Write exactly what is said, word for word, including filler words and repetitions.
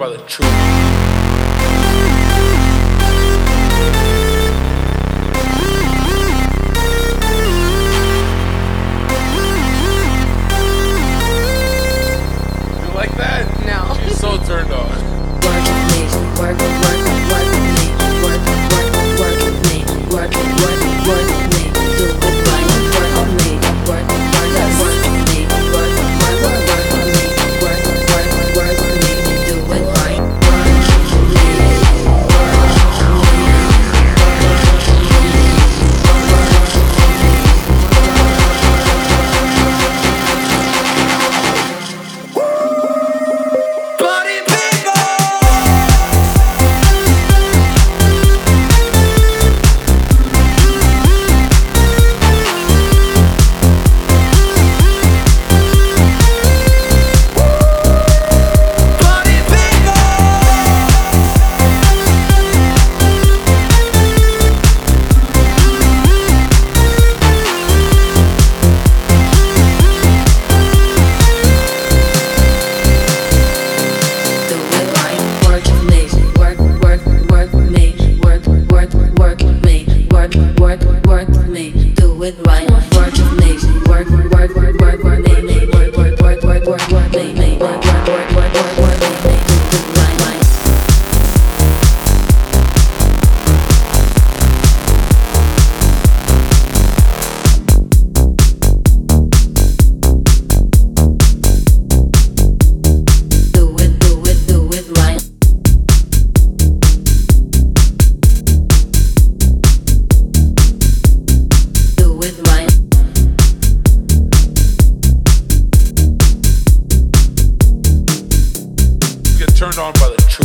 by the truth. You like that? No. She's so turned on. Work with me, work, work, work with me, work, work, work with me, work, work, work with me, do it right, work with me, work, work, work with me, work, work, work with me, work, work, work with me, do it right, work with me, work with me, Party people. Party people. do it right, work with me, work, work, work with me, work, work, work with me, work, work, work with me, do it right, work with me, work, work, work, work with me, work, work, work, work, work with me, work, work, work, work, work with me, do it right, right. Do it, do it, do it right. Do it right. Get turned on by the truth.